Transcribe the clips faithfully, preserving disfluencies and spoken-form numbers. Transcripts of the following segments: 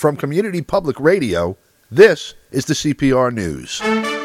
From Community Public Radio, this is the C P R News.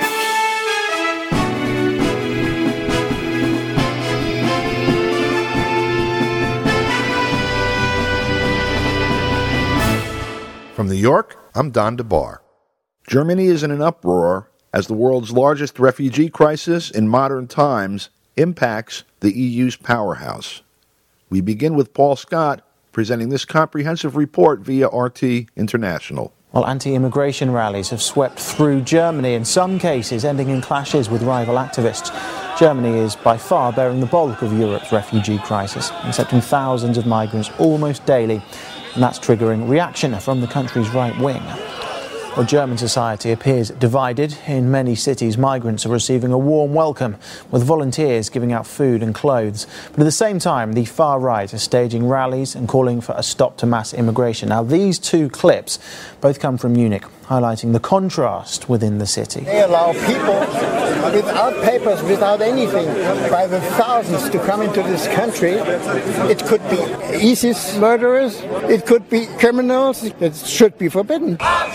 From New York, I'm Don DeBar. Germany is in an uproar as the world's largest refugee crisis in modern times impacts the E U's powerhouse. We begin with Paul Scott presenting this comprehensive report via R T International. Well, anti-immigration rallies have swept through Germany, in some cases ending in clashes with rival activists. Germany is by far bearing the bulk of Europe's refugee crisis, accepting thousands of migrants almost daily, and that's triggering reaction from the country's right wing. Well, German society appears divided. In many cities, migrants are receiving a warm welcome, with volunteers giving out food and clothes. But at the same time, the far right are staging rallies and calling for a stop to mass immigration. Now, these two clips both come from Munich, highlighting the contrast within the city. They allow people without papers, without anything, by the thousands to come into this country. It could be ISIS murderers, it could be criminals. It should be forbidden.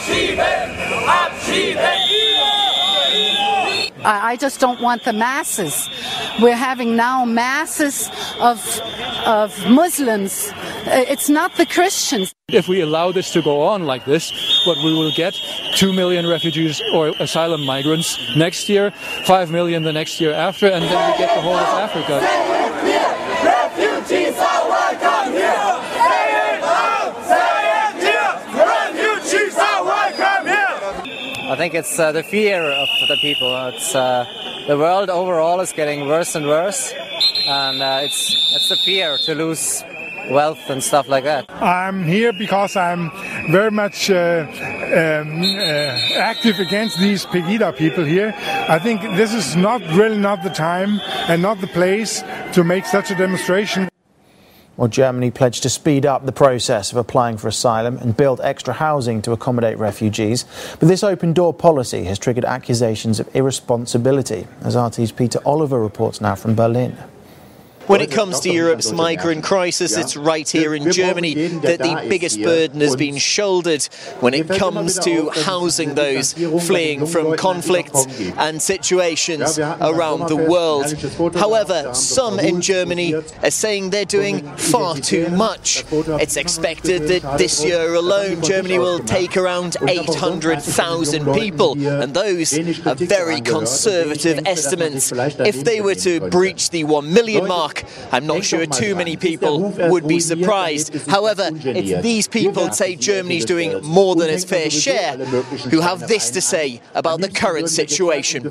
I just don't want the masses. We're having now masses of of Muslims. It's not the Christians. If we allow this to go on like this, what we will get, two million refugees or asylum migrants next year, five million the next year after, and then we get the whole of Africa. Refugees are welcome here! Say it loud! Say it here! Refugees are welcome here! I think it's uh, the fear of the people. It's uh, the world overall is getting worse and worse, and uh, it's it's the fear to lose wealth and stuff like that. I'm here because I'm very much uh, um, uh, active against these Pegida people here. I think this is not really not the time and not the place to make such a demonstration. Well, Germany pledged to speed up the process of applying for asylum and build extra housing to accommodate refugees. But this open-door policy has triggered accusations of irresponsibility, as R T's Peter Oliver reports now from Berlin. When it comes to Europe's migrant crisis, it's right here in Germany that the biggest burden has been shouldered when it comes to housing those fleeing from conflicts and situations around the world. However, some in Germany are saying they're doing far too much. It's expected that this year alone Germany will take around eight hundred thousand people, and those are very conservative estimates. If they were to breach the one million mark, I'm not sure too many people would be surprised. However, it's these people say Germany's doing more than its fair share who have this to say about the current situation.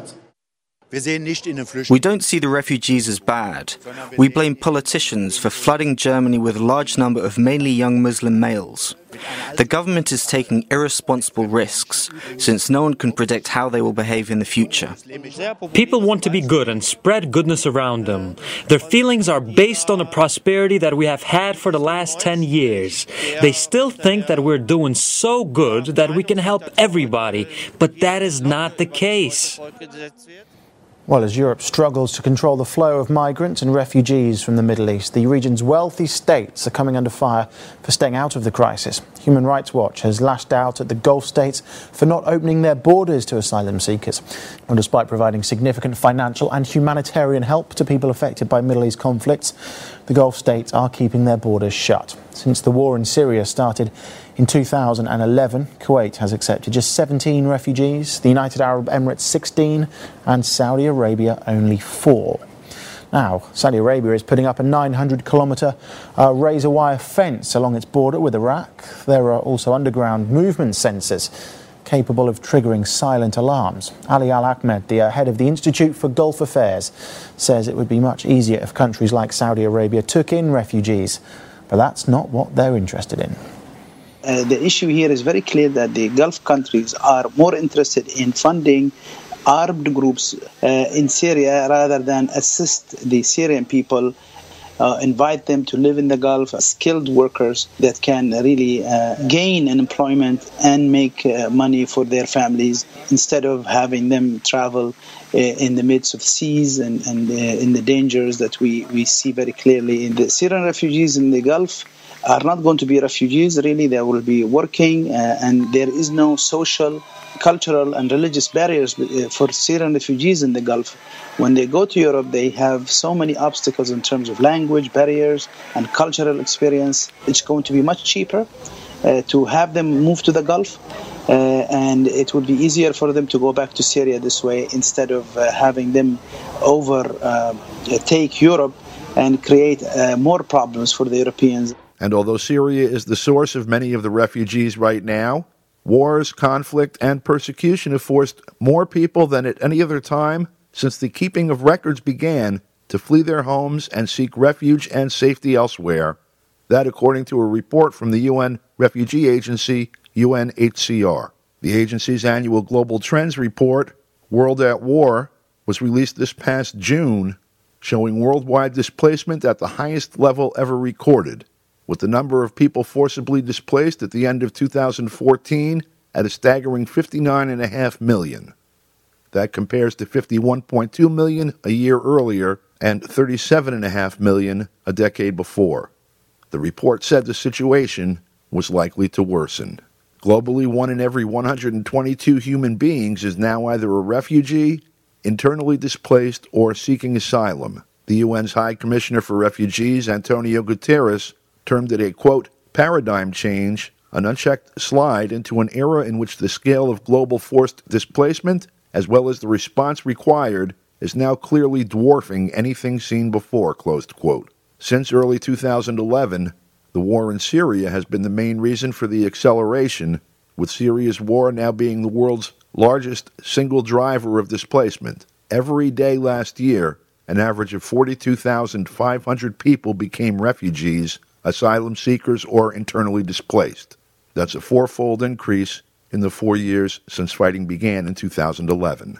We don't see the refugees as bad. We blame politicians for flooding Germany with a large number of mainly young Muslim males. The government is taking irresponsible risks, since no one can predict how they will behave in the future. People want to be good and spread goodness around them. Their feelings are based on the prosperity that we have had for the last ten years. They still think that we're doing so good that we can help everybody, but that is not the case. Well, as Europe struggles to control the flow of migrants and refugees from the Middle East, the region's wealthy states are coming under fire for staying out of the crisis. Human Rights Watch has lashed out at the Gulf states for not opening their borders to asylum seekers. And despite providing significant financial and humanitarian help to people affected by Middle East conflicts, the Gulf states are keeping their borders shut. Since the war in Syria started in two thousand eleven, Kuwait has accepted just seventeen refugees, the United Arab Emirates sixteen, and Saudi Arabia only four. Now, Saudi Arabia is putting up a nine hundred kilometre uh, razor wire fence along its border with Iraq. There are also underground movement sensors capable of triggering silent alarms. Ali Al-Ahmed, the uh, head of the Institute for Gulf Affairs, says it would be much easier if countries like Saudi Arabia took in refugees. But that's not what they're interested in. Uh, the issue here is very clear that the Gulf countries are more interested in funding armed groups uh, in Syria rather than assist the Syrian people, uh, invite them to live in the Gulf, skilled workers that can really uh, gain an employment and make uh, money for their families instead of having them travel uh, in the midst of seas and, and uh, in the dangers that we, we see very clearly. The Syrian refugees in the Gulf are not going to be refugees. Really, they will be working, uh, and there is no social, cultural, and religious barriers for Syrian refugees in the Gulf. When they go to Europe, they have so many obstacles in terms of language barriers and cultural experience. It's going to be much cheaper uh, to have them move to the Gulf. Uh, and it would be easier for them to go back to Syria this way instead of uh, having them over uh, take Europe and create uh, more problems for the Europeans. And although Syria is the source of many of the refugees right now, wars, conflict, and persecution have forced more people than at any other time since the keeping of records began to flee their homes and seek refuge and safety elsewhere. That according to a report from the U N Refugee Agency, U N H C R. The agency's annual Global Trends Report, World at War, was released this past June, showing worldwide displacement at the highest level ever recorded, with the number of people forcibly displaced at the end of two thousand fourteen at a staggering fifty-nine point five million. That compares to fifty-one point two million a year earlier and thirty-seven point five million a decade before. The report said the situation was likely to worsen. Globally, one in every one hundred twenty-two human beings is now either a refugee, internally displaced, or seeking asylum. The U N's High Commissioner for Refugees, Antonio Guterres, termed it a, quote, paradigm change, an unchecked slide into an era in which the scale of global forced displacement, as well as the response required, is now clearly dwarfing anything seen before, closed quote. Since early two thousand eleven, the war in Syria has been the main reason for the acceleration, with Syria's war now being the world's largest single driver of displacement. Every day last year, an average of forty-two thousand five hundred people became refugees, asylum seekers, or internally displaced. That's a fourfold increase in the four years since fighting began in two thousand eleven.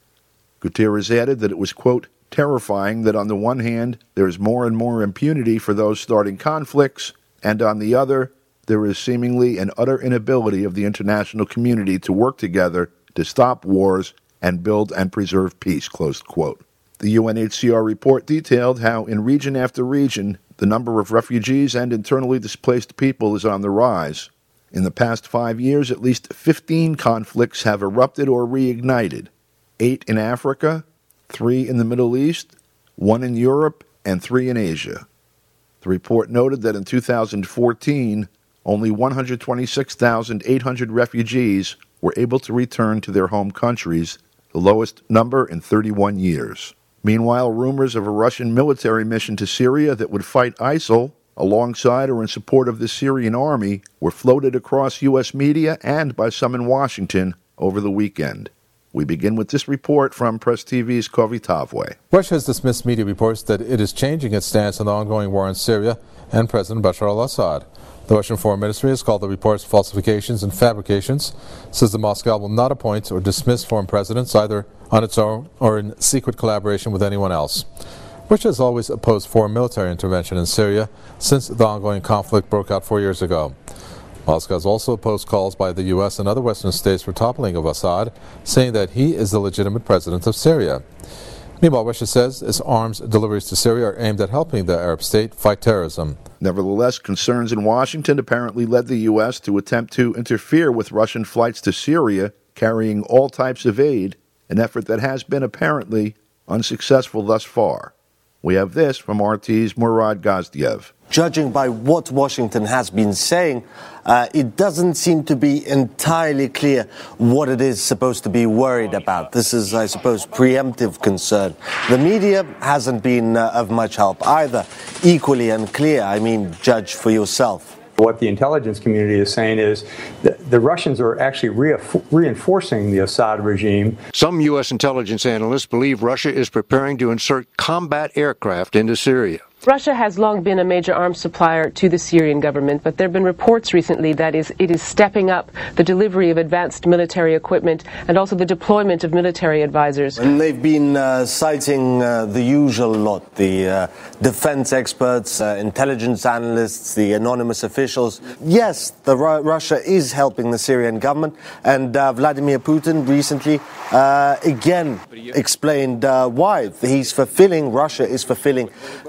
Guterres added that it was, quote, terrifying that on the one hand, there is more and more impunity for those starting conflicts, and on the other, there is seemingly an utter inability of the international community to work together to stop wars and build and preserve peace, closed quote. The U N H C R report detailed how in region after region, the number of refugees and internally displaced people is on the rise. In the past five years, at least fifteen conflicts have erupted or reignited, eight in Africa, three in the Middle East, one in Europe, and three in Asia. The report noted that in two thousand fourteen, only one hundred twenty-six thousand eight hundred refugees were able to return to their home countries, the lowest number in thirty-one years. Meanwhile, rumors of a Russian military mission to Syria that would fight ISIL alongside or in support of the Syrian army were floated across U S media and by some in Washington over the weekend. We begin with this report from Press T V's Kovi Tavwe. Russia has dismissed media reports that it is changing its stance on the ongoing war in Syria and President Bashar al-Assad. The Russian Foreign Ministry has called the reports falsifications and fabrications, says that Moscow will not appoint or dismiss foreign presidents either on its own or in secret collaboration with anyone else. Russia has always opposed foreign military intervention in Syria since the ongoing conflict broke out four years ago. Moscow has also opposed calls by the U S and other Western states for toppling of Assad, saying that he is the legitimate president of Syria. Meanwhile, Russia says its arms deliveries to Syria are aimed at helping the Arab state fight terrorism. Nevertheless, concerns in Washington apparently led the U S to attempt to interfere with Russian flights to Syria carrying all types of aid, an effort that has been apparently unsuccessful thus far. We have this from R T's Murad Gazdiev. Judging by what Washington has been saying, uh, it doesn't seem to be entirely clear what it is supposed to be worried about. This is, I suppose, preemptive concern. The media hasn't been uh, of much help either. Equally unclear, I mean, judge for yourself. What the intelligence community is saying is that the Russians are actually re- reinforcing the Assad regime. Some U S intelligence analysts believe Russia is preparing to insert combat aircraft into Syria. Russia has long been a major arms supplier to the Syrian government, but there have been reports recently that is, it is stepping up the delivery of advanced military equipment and also the deployment of military advisors. And they've been uh, citing uh, the usual lot, the uh, defense experts, uh, intelligence analysts, the anonymous officials. Yes, the Ru- Russia is helping the Syrian government, and uh, Vladimir Putin recently uh, again explained uh, why. He's fulfilling, Russia is fulfilling contracts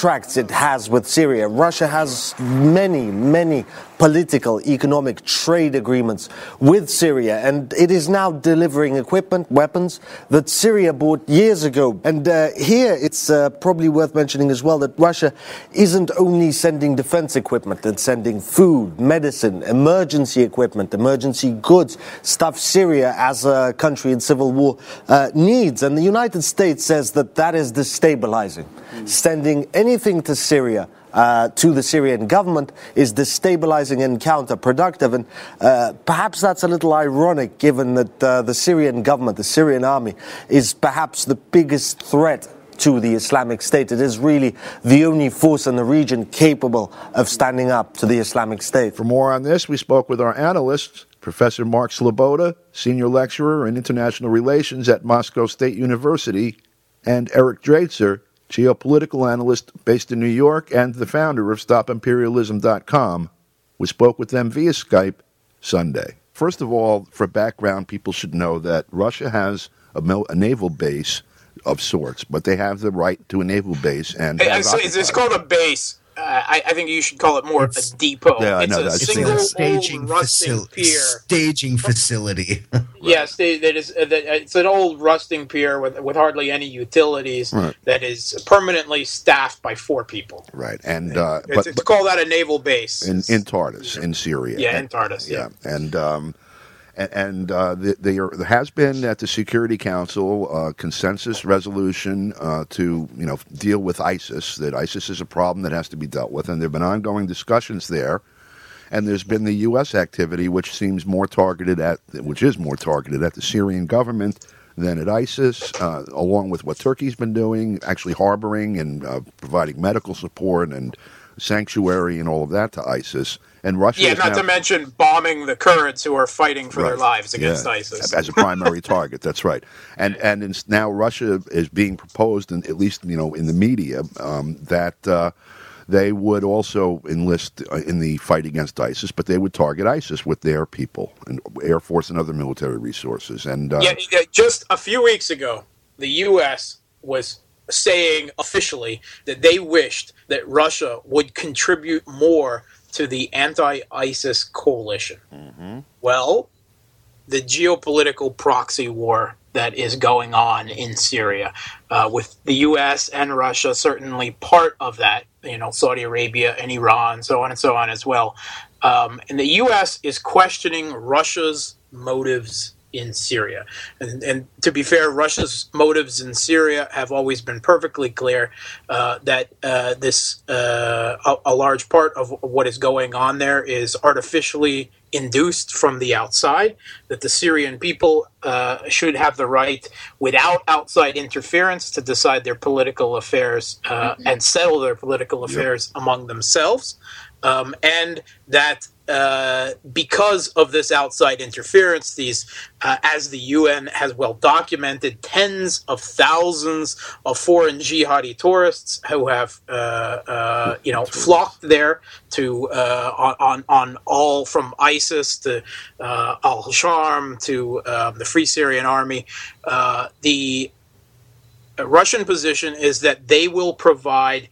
contracts it has with Syria. Russia has many, many political, economic, trade agreements with Syria, and it is now delivering equipment, weapons that Syria bought years ago. And uh, here it's uh, probably worth mentioning as well that Russia isn't only sending defense equipment, it's sending food, medicine, emergency equipment, emergency goods, stuff Syria as a country in civil war uh, needs. And the United States says that that is destabilizing. Mm. Sending anything to Syria Uh, to the Syrian government is destabilizing and counterproductive, and uh, perhaps that's a little ironic given that uh, the Syrian government, the Syrian army, is perhaps the biggest threat to the Islamic State. It is really the only force in the region capable of standing up to the Islamic State. For more on this, we spoke with our analysts, Professor Mark Sloboda, Senior Lecturer in International Relations at Moscow State University, and Eric Draitser, geopolitical analyst based in New York and the founder of Stop Imperialism dot com. We spoke with them via Skype Sunday. First of all, for background, people should know that Russia has a, mil- a naval base of sorts, but they have the right to a naval base. And it's, it's, it's called a base. Uh, I, I think you should call it more it's, a depot. Yeah, it's I know, a that's single a staging, old rusting facil- pier. staging facility. Right. Yes, they, that is. Uh, that, it's an old rusting pier with with hardly any utilities. Right. That is permanently staffed by four people. Right, and uh, It's, but, it's but called that a naval base in, in Tartus, in Syria. Yeah, and, in Tartus. Yeah, yeah. and um, and, and uh, the, the, there has been at the Security Council a consensus resolution uh, to you know deal with ISIS. That ISIS is a problem that has to be dealt with, and there have been ongoing discussions there. And there's been the U S activity, which seems more targeted at, which is more targeted at the Syrian government than at ISIS, uh, along with what Turkey's been doing, actually harboring and uh, providing medical support and sanctuary and all of that to ISIS. And Russia, yeah, is not now, to mention bombing the Kurds who are fighting for right, their lives against yeah, ISIS as a primary target. That's right. And and in, now Russia is being proposed, in, at least you know in the media, um, that. Uh, They would also enlist in the fight against ISIS, but they would target ISIS with their people and Air Force and other military resources. And uh, yeah, just a few weeks ago, the U S was saying officially that they wished that Russia would contribute more to the anti-ISIS coalition. Mm-hmm. Well, the geopolitical proxy war that is going on in Syria, uh, with the U S and Russia certainly part of that, you know, Saudi Arabia and Iran, so on and so on as well. Um, and the U S is questioning Russia's motives in Syria. And, and to be fair, Russia's motives in Syria have always been perfectly clear, uh, that uh, this uh, a, a large part of what is going on there is artificially induced from the outside, that the Syrian people uh, should have the right, without outside interference, to decide their political affairs uh, mm-hmm. and settle their political affairs yep. among themselves. Um, and that uh, because of this outside interference, these, uh, as the U N has well documented, tens of thousands of foreign jihadi tourists who have, uh, uh, you know, flocked there to uh, on on all from ISIS to uh, Al-Sharm to uh, the Free Syrian Army. Uh, the Russian position is that they will provide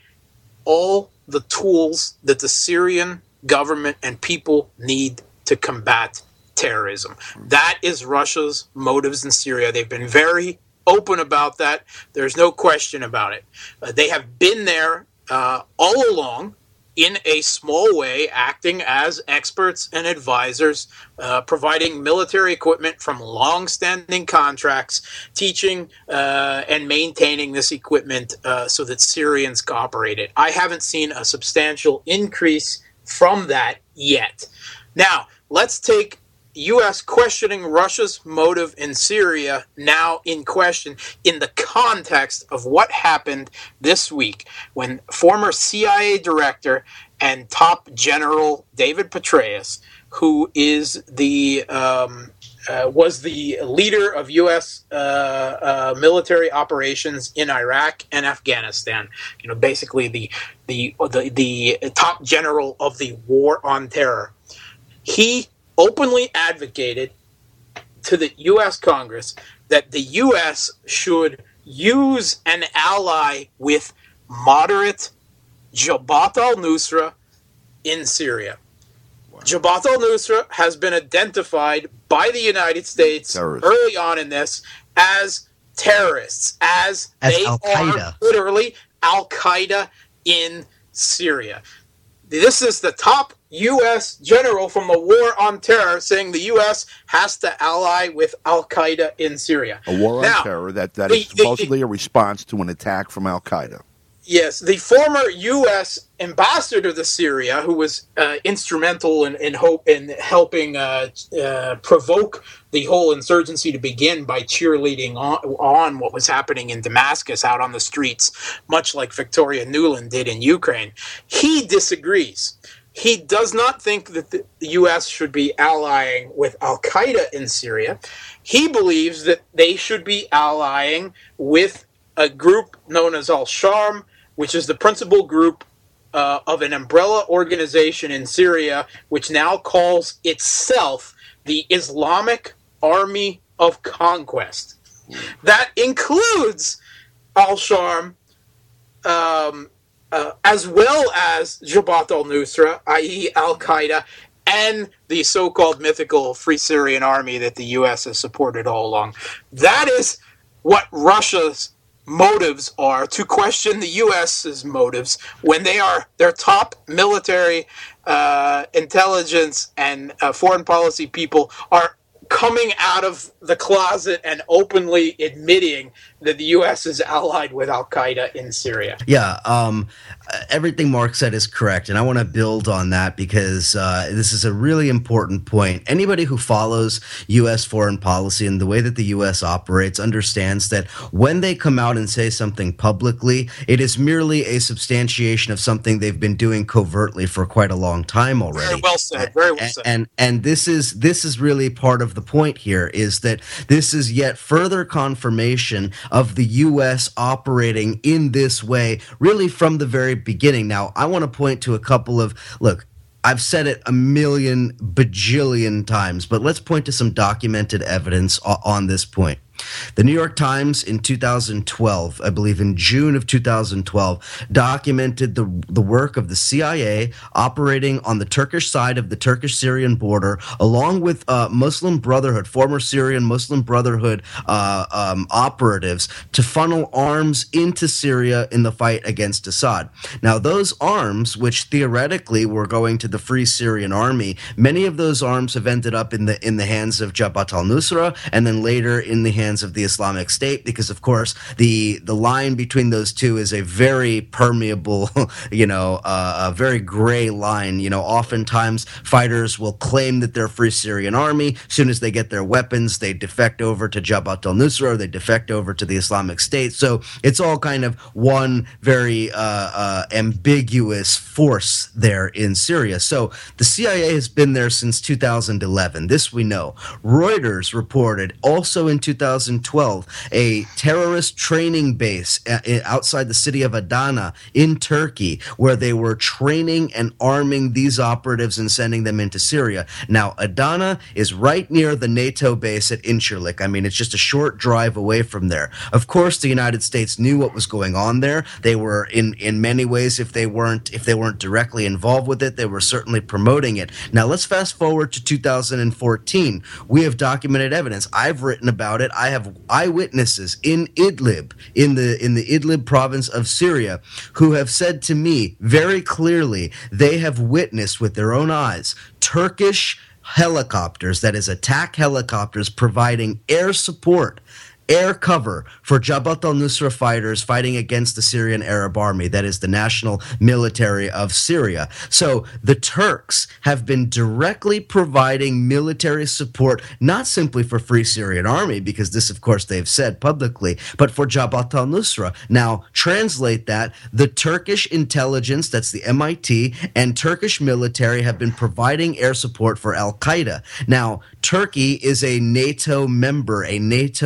all the tools that the Syrian government and people need to combat terrorism. That is Russia's motives in Syria. They've been very open about that. There's no question about it. Uh, they have been there uh, all along, in a small way, acting as experts and advisors, uh, providing military equipment from long-standing contracts, teaching uh, and maintaining this equipment uh, so that Syrians cooperate it. I haven't seen a substantial increase from that yet. Now, let's take U S questioning Russia's motive in Syria now in question in the context of what happened this week when former C I A director and top general David Petraeus, who is the um, uh, was the leader of U S uh, uh, military operations in Iraq and Afghanistan, you know, basically the the the, the top general of the war on terror, he openly advocated to the U S Congress that the U S should use an ally with moderate Jabhat al-Nusra in Syria. Wow. Jabhat al-Nusra has been identified by the United States terrorists. Early on in this as terrorists, as, as they Al-Qaeda. Are literally Al-Qaeda in Syria. This is the top U S general from the war on terror saying the U S has to ally with Al-Qaeda in Syria. A war on now, terror that, that the, is supposedly the, the, a response to an attack from Al-Qaeda. Yes, the former U S ambassador to Syria, who was uh, instrumental in in, hope, in helping uh, uh, provoke the whole insurgency to begin by cheerleading on, on what was happening in Damascus out on the streets, much like Victoria Nuland did in Ukraine, he disagrees. He does not think that the U S should be allying with Al-Qaeda in Syria. He believes that they should be allying with a group known as Al-Sharm, which is the principal group uh, of an umbrella organization in Syria, which now calls itself the Islamic Army of Conquest. That includes Al-Sharm, um, uh, as well as Jabhat al-Nusra, that is. Al-Qaeda, and the so-called mythical Free Syrian Army that the U S has supported all along. That is what Russia's motives are, to question the U S's motives when they are their top military uh, intelligence and uh, foreign policy people are coming out of the closet and openly admitting that the U S is allied with Al-Qaeda in Syria. Yeah, um, everything Mark said is correct, and I want to build on that because uh, this is a really important point. Anybody who follows U S foreign policy and the way that the U S operates understands that when they come out and say something publicly, it is merely a substantiation of something they've been doing covertly for quite a long time already. Very well said. Very well said. And and, and this is this is really part of the point here, is that this is yet further confirmation of the U S operating in this way, really from the very beginning. Now, I want to point to a couple of, look, I've said it a million bajillion times, but let's point to some documented evidence on this point. The New York Times in two thousand twelve, I believe in June of two thousand twelve, documented the the work of the C I A operating on the Turkish side of the Turkish-Syrian border, along with uh, Muslim Brotherhood, former Syrian Muslim Brotherhood uh, um, operatives, to funnel arms into Syria in the fight against Assad. Now, those arms, which theoretically were going to the Free Syrian Army, many of those arms have ended up in the in the hands of Jabhat al-Nusra, and then later in the hands of the Islamic State, because of course the the line between those two is a very permeable, you know, uh, a very gray line. You know, oftentimes fighters will claim that they're Free Syrian Army. As soon as they get their weapons, they defect over to Jabhat al-Nusra, or they defect over to the Islamic State. So it's all kind of one very uh, uh, ambiguous force there in Syria. So the C I A has been there since two thousand eleven. This we know. Reuters reported also in two thousand twelve a terrorist training base outside the city of Adana in Turkey, where they were training and arming these operatives and sending them into Syria. Now, Adana is right near the NATO base at Incirlik. I mean, it's just a short drive away from there. Of course, the United States knew what was going on there. They were in in many ways, if they weren't if they weren't directly involved with it, they were certainly promoting it. Now, let's fast forward to two thousand fourteen. We have documented evidence. I've written about it. I have eyewitnesses in Idlib, in the in the Idlib province of Syria, who have said to me very clearly they have witnessed with their own eyes Turkish helicopters, that is attack helicopters, providing air support, air cover for Jabhat al-Nusra fighters fighting against the Syrian Arab Army, that is the national military of Syria. So the Turks have been directly providing military support, not simply for Free Syrian Army, because this, of course, they've said publicly, but for Jabhat al-Nusra. Now, translate that. The Turkish intelligence, that's the M I T, and Turkish military have been providing air support for Al-Qaeda. Now, Turkey is a NATO member, a NATO ally.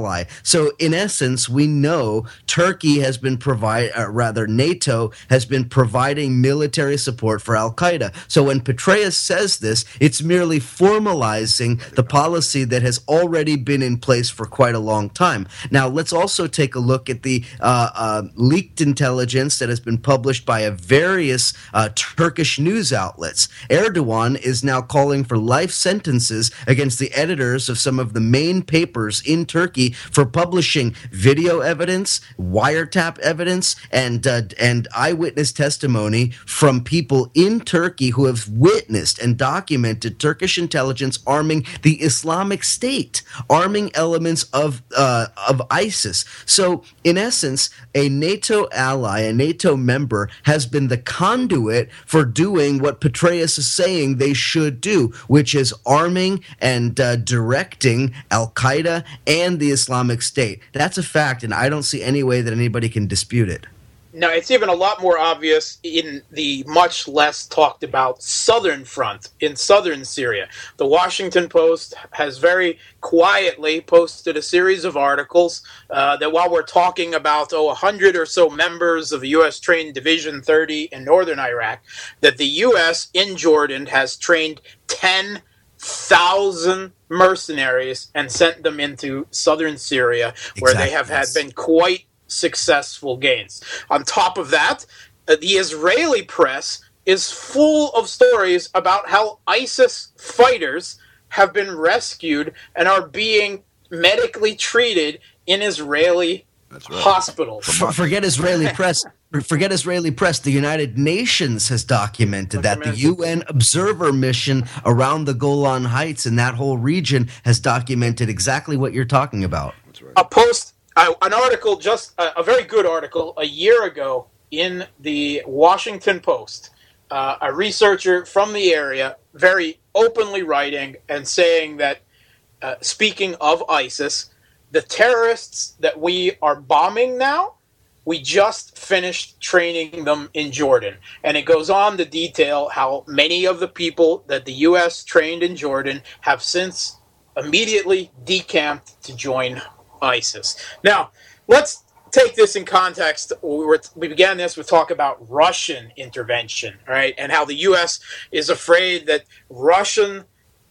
ally. So in essence, we know Turkey has been provide, uh, rather NATO has been providing military support for Al-Qaeda. So when Petraeus says this, it's merely formalizing the policy that has already been in place for quite a long time. Now, let's also take a look at the uh, uh, leaked intelligence that has been published by a various uh, Turkish news outlets. Erdogan is now calling for life sentences against the editors of some of the main papers in Turkey for publishing video evidence, wiretap evidence, and uh, and eyewitness testimony from people in Turkey who have witnessed and documented Turkish intelligence arming the Islamic State, arming elements of uh, of ISIS. So, in essence, a NATO ally, a NATO member, has been the conduit for doing what Petraeus is saying they should do, which is arming and uh, directing Al-Qaeda and the Islamic State. That's a fact, and I don't see any way that anybody can dispute it. Now, it's even a lot more obvious in the much less talked about southern front in southern Syria. The Washington Post has very quietly posted a series of articles uh, that while we're talking about, oh, one hundred or so members of the U S trained Division thirty in northern Iraq, that the U S in Jordan has trained ten thousand mercenaries and sent them into southern Syria, where exactly. they have had been quite successful gains. On top of that, uh, the Israeli press is full of stories about how ISIS fighters have been rescued and are being medically treated in Israeli right. hospitals. F- forget Israeli press. Forget Israeli press. The United Nations has documented that. The U N observer mission around the Golan Heights and that whole region has documented exactly what you're talking about. A post Uh, an article, just uh, a very good article, a year ago in the Washington Post, uh, a researcher from the area very openly writing and saying that, uh, speaking of ISIS, the terrorists that we are bombing now, we just finished training them in Jordan. And it goes on to detail how many of the people that the U S trained in Jordan have since immediately decamped to join ISIS. Now, let's take this in context. We, were, we began this with talk about Russian intervention, right? And how the U S is afraid that Russian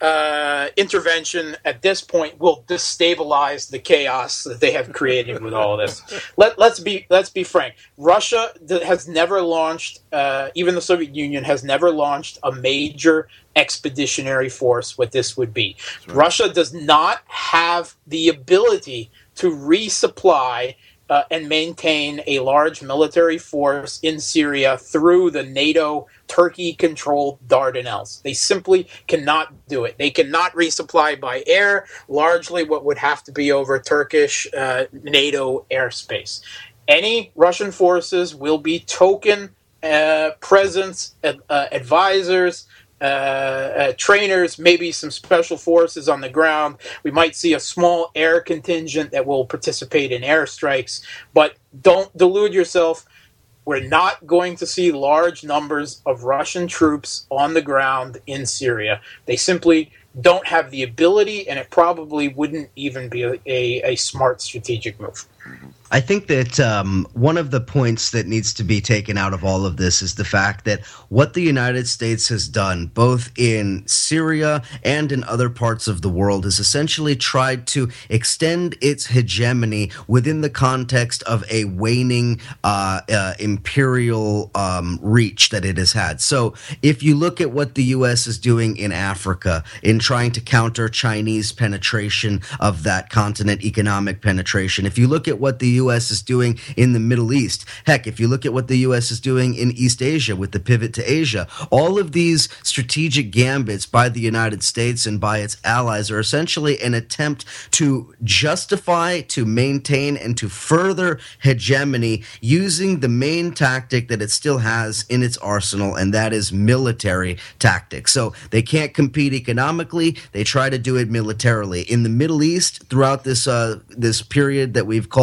uh, intervention at this point will destabilize the chaos that they have created with all of this. Let, let's be let's be frank. Russia has never launched, uh, even the Soviet Union has never launched a major expeditionary force, what this would be. Right. Russia does not have the ability to resupply uh, and maintain a large military force in Syria through the NATO Turkey-controlled Dardanelles. They simply cannot do it. They cannot resupply by air, largely what would have to be over Turkish uh, NATO airspace. Any Russian forces will be token uh, presence, uh, advisors, Uh, uh, trainers, maybe some special forces on the ground. We might see a small air contingent that will participate in airstrikes, but don't delude yourself. We're not going to see large numbers of Russian troops on the ground in Syria. They simply don't have the ability, and it probably wouldn't even be a, a, a smart strategic move. I think that um, one of the points that needs to be taken out of all of this is the fact that what the United States has done, both in Syria and in other parts of the world, is essentially tried to extend its hegemony within the context of a waning uh, uh, imperial um, reach that it has had. So if you look at what the U S is doing in Africa, in trying to counter Chinese penetration of that continent, economic penetration, if you look at what the U S is doing in the Middle East. Heck, if you look at what the U S is doing in East Asia with the pivot to Asia, all of these strategic gambits by the United States and by its allies are essentially an attempt to justify, to maintain, and to further hegemony using the main tactic that it still has in its arsenal, and that is military tactics. So they can't compete economically, they try to do it militarily. In the Middle East, throughout this uh, this period that we've called the Arab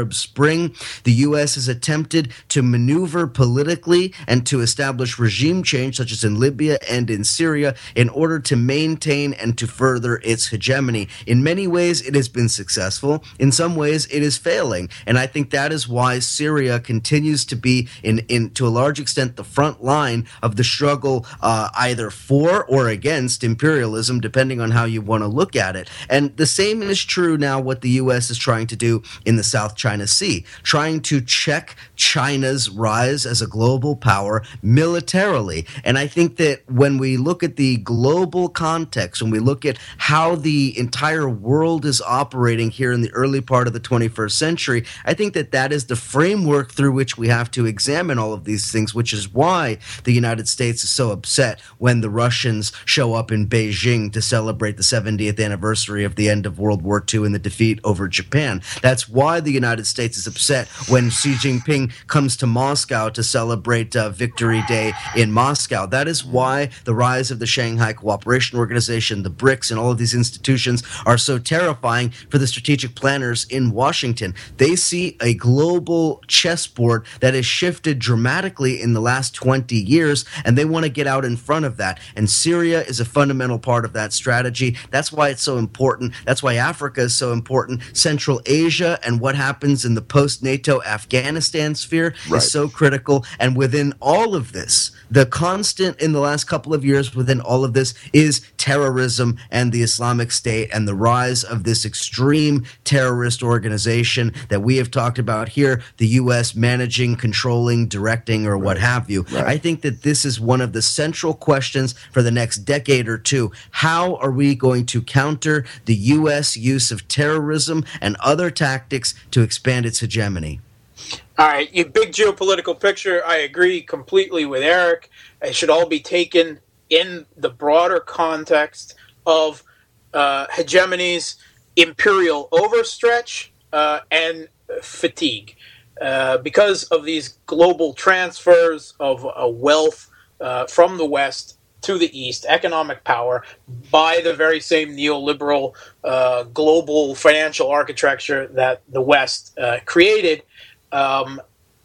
Arab Spring. The U S has attempted to maneuver politically and to establish regime change, such as in Libya and in Syria, in order to maintain and to further its hegemony. In many ways, it has been successful. In some ways, it is failing. And I think that is why Syria continues to be, in, in to a large extent, the front line of the struggle uh, either for or against imperialism, depending on how you want to look at it. And the same is true now what the U S is trying to do in the South China Sea, trying to check China's rise as a global power militarily. And I think that when we look at the global context, when we look at how the entire world is operating here in the early part of the twenty-first century, I think that that is the framework through which we have to examine all of these things, which is why the United States is so upset when the Russians show up in Beijing to celebrate the seventieth anniversary of the end of World War Two and the defeat over Japan. That's why the United States is upset when Xi Jinping comes to Moscow to celebrate uh, Victory Day in Moscow. That is why the rise of the Shanghai Cooperation Organization, the BRICS, and all of these institutions are so terrifying for the strategic planners in Washington. They see a global chessboard that has shifted dramatically in the last twenty years, and they want to get out in front of that. And Syria is a fundamental part of that strategy. That's why it's so important. That's why Africa is so important. Central Asia and what happens in the post-NATO Afghanistan sphere Right. is so critical. And within all of this, the constant in the last couple of years within all of this is terrorism and the Islamic State and the rise of this extreme terrorist organization that we have talked about here, the U S managing, controlling, directing, or what have you. Right. I think that this is one of the central questions for the next decade or two. How are we going to counter the U S use of terrorism and other tactics to expand its hegemony? All right, you big geopolitical picture. I agree completely with Eric. It should all be taken in the broader context of uh, hegemonies, imperial overstretch, uh, and fatigue. Uh, because of these global transfers of uh, wealth uh, from the West to the East, economic power, by the very same neoliberal uh, global financial architecture that the West uh, created, Um,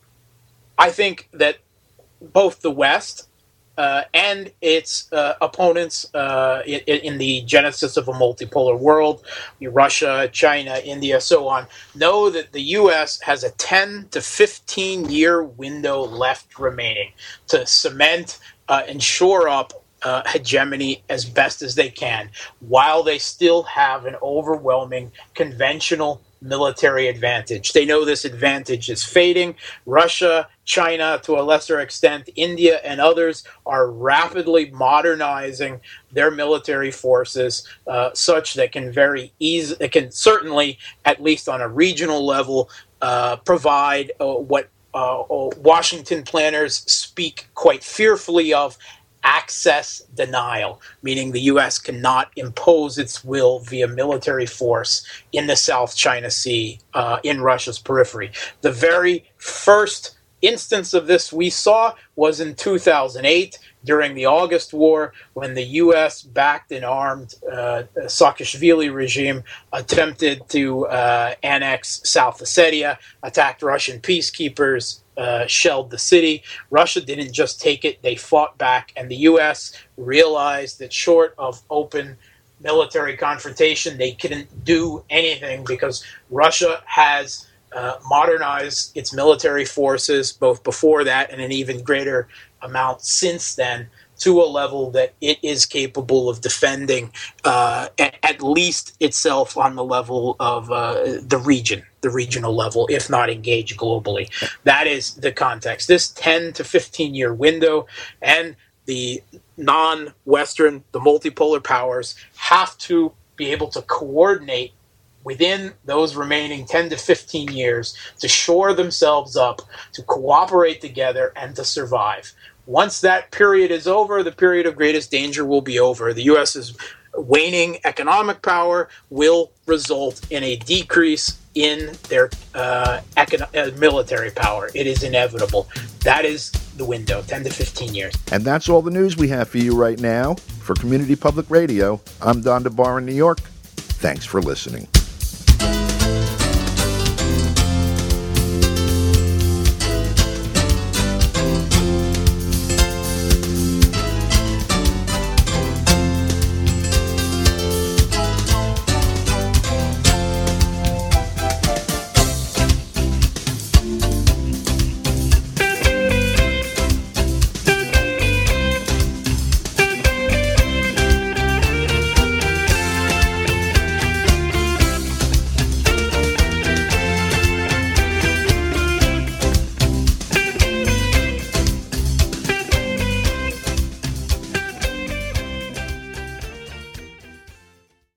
I think that both the West uh, and its uh, opponents uh, in, in the genesis of a multipolar world, Russia, China, India, so on, know that the U S has a ten to fifteen year window left remaining to cement uh, and shore up Uh, hegemony as best as they can, while they still have an overwhelming conventional military advantage. They know this advantage is fading. Russia, China, to a lesser extent, India, and others are rapidly modernizing their military forces uh, such that can very easy, it can certainly, at least on a regional level, uh, provide uh, what uh, Washington planners speak quite fearfully of: access denial, meaning the U S cannot impose its will via military force in the South China Sea, uh, in Russia's periphery. The very first instance of this we saw was in two thousand eight, during the August War, when the U S backed and armed uh, Saakashvili regime attempted to uh, annex South Ossetia, attacked Russian peacekeepers, Uh, shelled the city. Russia didn't just take it, they fought back, and the U S realized that short of open military confrontation, they couldn't do anything, because Russia has uh, modernized its military forces both before that and an even greater amount since then, to a level that it is capable of defending uh, at, at least itself on the level of uh, the region, the regional level, if not engage globally. That is the context. This ten to fifteen year window, and the non-Western, the multipolar powers, have to be able to coordinate within those remaining ten to fifteen years to shore themselves up, to cooperate together, and to survive. Once that period is over, the period of greatest danger will be over. The US's waning economic power will result in a decrease in their uh, econ- uh, military power. It is inevitable. That is the window, ten to fifteen years. And that's all the news we have for you right now. For Community Public Radio, I'm Don DeBar in New York. Thanks for listening.